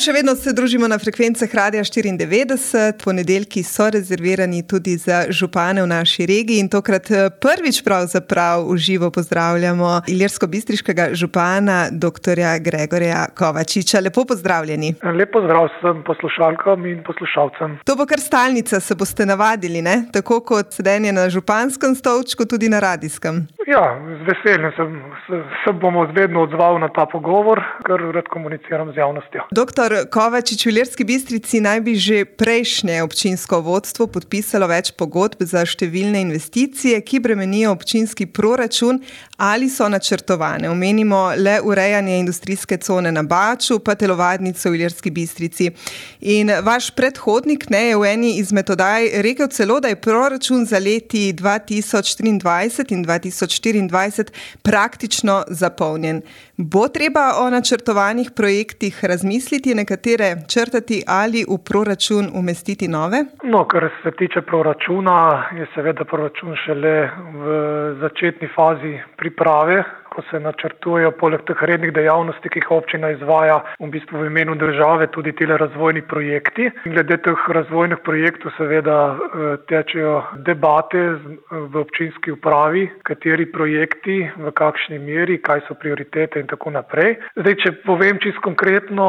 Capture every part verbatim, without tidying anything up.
Še vedno se družimo na frekvencah Radia štiriindevetdeset, ponedeljki so rezervirani tudi za župane v naši regiji in tokrat prvič pravzaprav v živo pozdravljamo ilirskobistriškega župana doktorja Gregorja Kovačiča. Lepo pozdravljeni. Lep pozdrav vsem poslušalkam in poslušalcem. To bo kar stalnica, se boste navadili, ne? Tako kot sedenje na županskem stolčku, tudi na radijskem. Ja, z veseljem sem, se, se bomo vedno odzval na ta pogovor, ker rad komuniciram z javnostjo. Doktor Kovačič, v Ilirski Bistrici naj bi že prejšnje občinsko vodstvo podpisalo več pogodb za številne investicije, ki bremenijo občinski proračun ali so načrtovane. Omenimo le urejanje industrijske cone na Baču, pa telovadnico v Ilirski Bistrici. In vaš predhodnik ne, je v eni izmed oddaj rekel celo, da je proračun za leti dva tisoč triindvajset in dva tisoč štiriindvajset praktično zapolnjen. Bo treba o načrtovanih projektih razmisliti, nekatere črtati ali v proračun umestiti nove? No, kar se tiče proračuna, je seveda proračun šele v začetni fazi priprave, ko se načrtujejo poleg teh rednih dejavnosti, ki jih občina izvaja v bistvu v imenu države, tudi tile razvojni projekti. Glede teh razvojnih projektov seveda tečejo debate v občinski upravi, kateri projekti, v kakšni meri, kaj so prioritete in tako naprej. Zdaj, če povem čisto konkretno,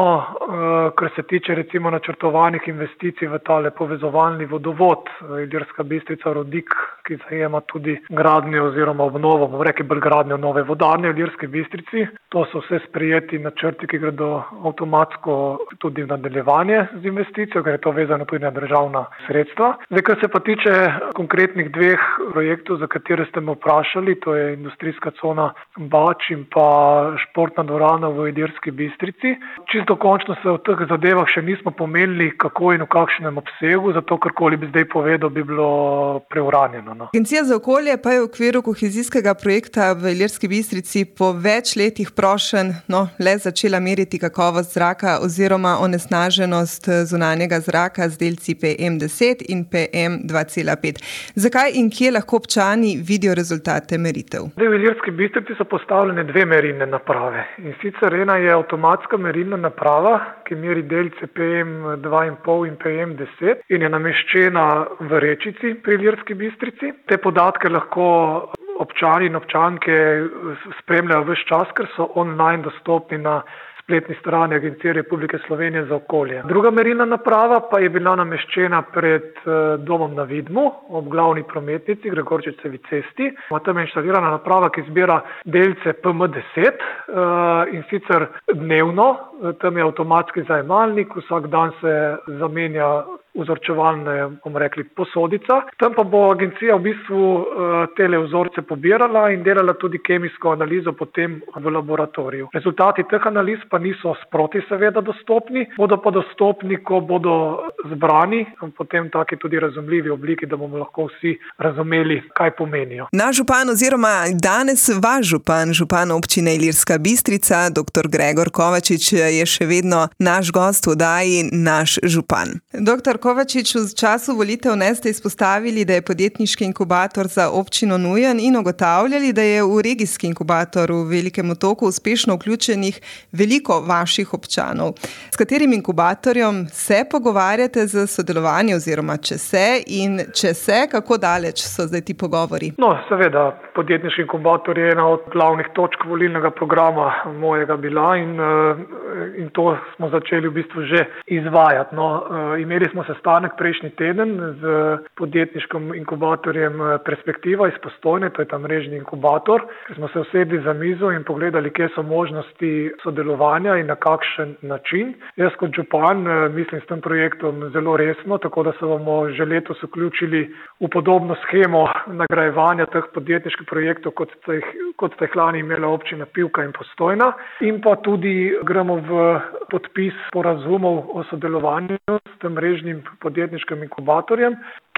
kar se tiče recimo načrtovanih investicij v tale povezovalni vodovod Ilirska Bistrica-Rodik, ki zajema tudi gradnjo oziroma obnovo, bom rekel bolj gradnjo nove vodarne v Ilirski Bistrici. To so vse sprejeti načrti, ki gredo avtomatsko tudi v nadaljevanje z investicijo, ker je to vezano tudi na državna sredstva. Zdaj, kar se pa tiče konkretnih dveh projektov, za katere ste me vprašali, to je industrijska cona Bač in pa športna dvorana v Ilirski Bistrici. Čisto končno se o teh zadevah še nismo pomenili, kako in v kakšnem obsegu, zato karkoli bi zdaj povedal, bi bilo preuranjeno. No. Agencija za okolje pa je v okviru kohezijskega projekta v Ilirski Bistrici po več letih prošenj no, le začela meriti kakovost zraka oziroma onesnaženost zunanjega zraka z delci P M deset in P M dva cela pet. Zakaj in kje lahko občani vidijo rezultate meritev? Zdaj, v Ilirski Bistrici so postavljene dve merilne naprave. In sicer ena je avtomatska merilna naprava, ki meri delce P M dva in pol in P M deset in je nameščena v Rečici pri Ilirski Bistrici. Te podatke lahko občani in občanke spremljajo ves čas, ker so online dostopni na spletni strani Agencije Republike Slovenije za okolje. Druga merilna naprava pa je bila nameščena pred domom na Vidmu, ob glavni prometnici Gregorčičevi cesti. Tam je inštalirana naprava, ki zbira delce P M deset in sicer dnevno. Tam je avtomatski zajemalnik, vsak dan se zamenja vzorčevalne, bomo rekli, posodica. Tam pa bo agencija v bistvu tele vzorce pobirala in delala tudi kemijsko analizo potem v laboratoriju. Rezultati teh analiz pa niso sproti seveda dostopni, bodo pa dostopni, ko bodo zbrani, potem taki tudi razumljivi obliki, da bomo lahko vsi razumeli, kaj pomenijo. Naš župan oziroma danes vaš župan, župan občine Ilirska Bistrica, doktor Gregor Kovačič, je še vedno naš gost v oddaji Naš župan. Doktor Kovačič, v času volitev ne ste izpostavili, da je podjetniški inkubator za občino nujen in ugotavljali, da je v regijski inkubator v Velikem Otoku uspešno vključenih veliko vaših občanov. S katerim inkubatorjem se pogovarjate za sodelovanje oziroma če se in če se, kako daleč so zdaj ti pogovori? No, seveda, podjetniški inkubator je ena od glavnih točk volilnega programa mojega bila in, in to smo začeli v bistvu že izvajati. No, imeli smo sestanek prejšnji teden z podjetniškim inkubatorjem Perspektiva iz Postojne, to je ta mrežni inkubator, ker smo se usedli za mizo in pogledali, kje so možnosti sodelovanja in na kakšen način. Jaz kot župan mislim s tem projektom zelo resno, tako da se bomo že letos vključili v podobno shemo nagrajevanja teh podjetniških projektov, kot sta jih, kot sta jih lani imela občina Pivka in Postojna. In pa tudi gremo v podpis sporazumov o sodelovanju s tem mrežnim podjetniškim inkubatorjem,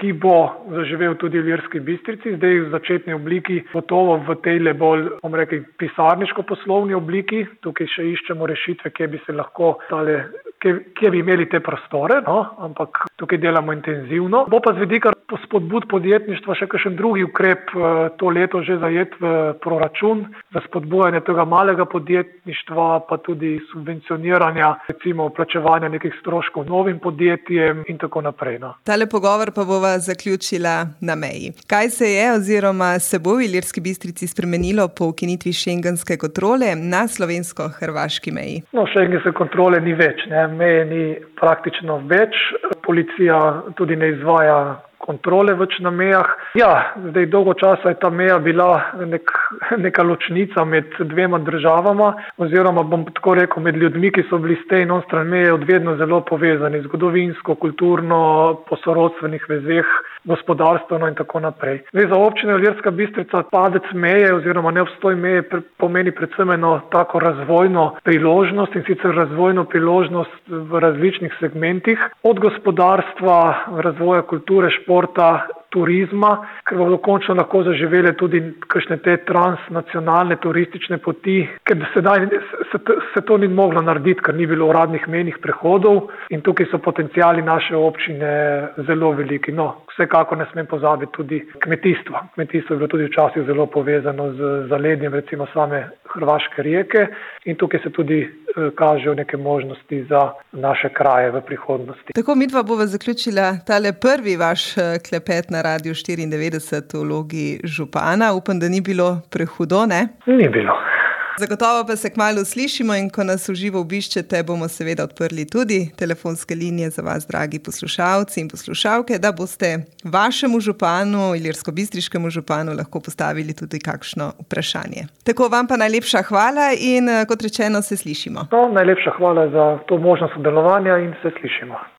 ki bo zaživel tudi v Ilirski Bistrici, zdaj v začetni obliki, gotovo v tej bolj, bom rekel, pisarniško-poslovni obliki. Tukaj še iščemo rešitve, kje bi se lahko tale, kje, kje bi imeli te prostore, no? Ampak tukaj delamo intenzivno. Bo pa z vidika spodbud podjetništva še kakšen drugi ukrep to leto že zajet v proračun za spodbujanje tega malega podjetništva, pa tudi subvencioniranja, recimo plačevanja nekih stroškov novim podjetjem in tako naprej. No? Tale pogovor pa bova zaključila na meji. Kaj se je oziroma se bo v Ilirski Bistrici spremenilo po ukinitvi šengenske kontrole na slovensko-hrvaški meji? No, šengenske kontrole ni več, ne? Meje ni praktično več. Policija tudi ne izvaja kontrole več na mejah. Ja, zdaj dolgo časa je ta meja bila nek, neka ločnica med dvema državama, oziroma bom tako rekel, med ljudmi, ki so bili s tej in on stran meje odvedno zelo povezani, zgodovinsko, kulturno, po sorodstvenih vezeh, gospodarstveno in tako naprej. Zdaj, za občino Ilirska Bistrica padec meje oziroma neobstoj meje pre, pomeni predvsem eno tako razvojno priložnost, in sicer razvojno priložnost v različnih segmentih, od gospodarstva, razvoja kulture, športa, turizma, ker bodo končno lahko zaživele tudi kakšne te transnacionalne turistične poti, ker sedaj se, se to ni moglo narediti, ker ni bilo uradnih mejnih prehodov, in tukaj so potenciali naše občine zelo veliki. No, vsekako ne smem pozabiti tudi kmetijstvo. Kmetijstvo je bilo tudi včasih zelo povezano z zaledjem recimo same Hrvaške Rijeke, in tukaj se tudi eh, kažejo neke možnosti za naše kraje v prihodnosti. Tako midva bova zaključila tale prvi vaš klepet na Radiu štiriindevetdeset v vlogi župana. Upam, da ni bilo prehudo, ne? Ni bilo. Zagotovo pa se kmalu slišimo, in ko nas v živo obiščete, bomo seveda odprli tudi telefonske linije za vas, dragi poslušalci in poslušalke, da boste vašemu županu, ilirsko-bistriškemu županu, lahko postavili tudi kakšno vprašanje. Tako, vam pa najlepša hvala in kot rečeno se slišimo. No, najlepša hvala za to možnost sodelovanja in se slišimo.